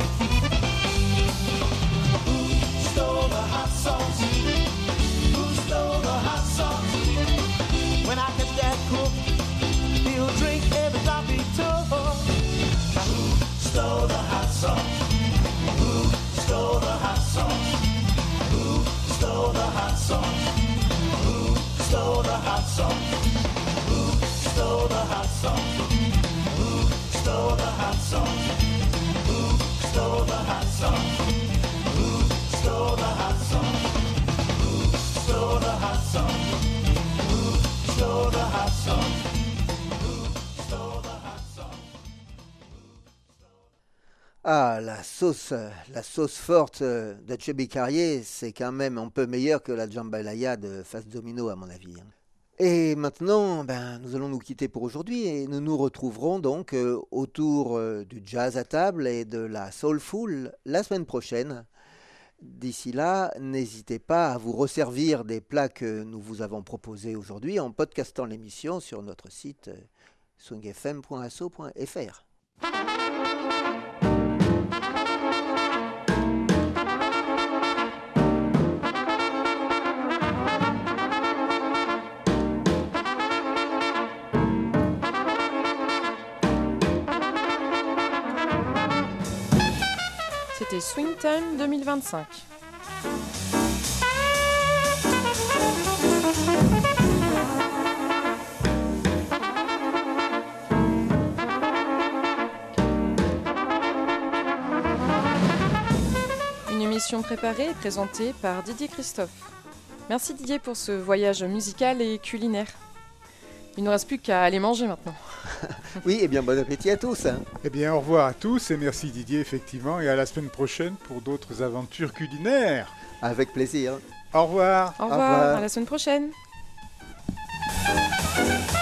Who stole the hot sauce? Who stole the hot sauce? When I catch that crook, he'll drink every drop he took. Who stole the hot sauce? Who stole the hot sauce? Who stole the hot sauce? Who stole the hot sauce? Who stole the hot sauce? Who stole the hot sauce? Who stole the hot sauce? Who stole the hot sauce? Who stole the hot sauce? Who stole the hot sauce? Ah, la sauce forte de Chubby Carrier, c'est quand même un peu meilleur que la jambalaya de Fats Domino, à mon avis. Et maintenant, nous allons nous quitter pour aujourd'hui et nous nous retrouverons donc autour du jazz à table et de la soulful la semaine prochaine. D'ici là, n'hésitez pas à vous resservir des plats que nous vous avons proposés aujourd'hui en podcastant l'émission sur notre site swingfm.asso.fr. C'était Swing Time 2025. Une émission préparée et présentée par Didier Christophe. Merci Didier pour ce voyage musical et culinaire. Il ne nous reste plus qu'à aller manger maintenant. Oui, et bien bon appétit à tous. Eh bien, au revoir à tous et merci Didier, effectivement, et à la semaine prochaine pour d'autres aventures culinaires. Avec plaisir. Au revoir. Au revoir, à la semaine prochaine.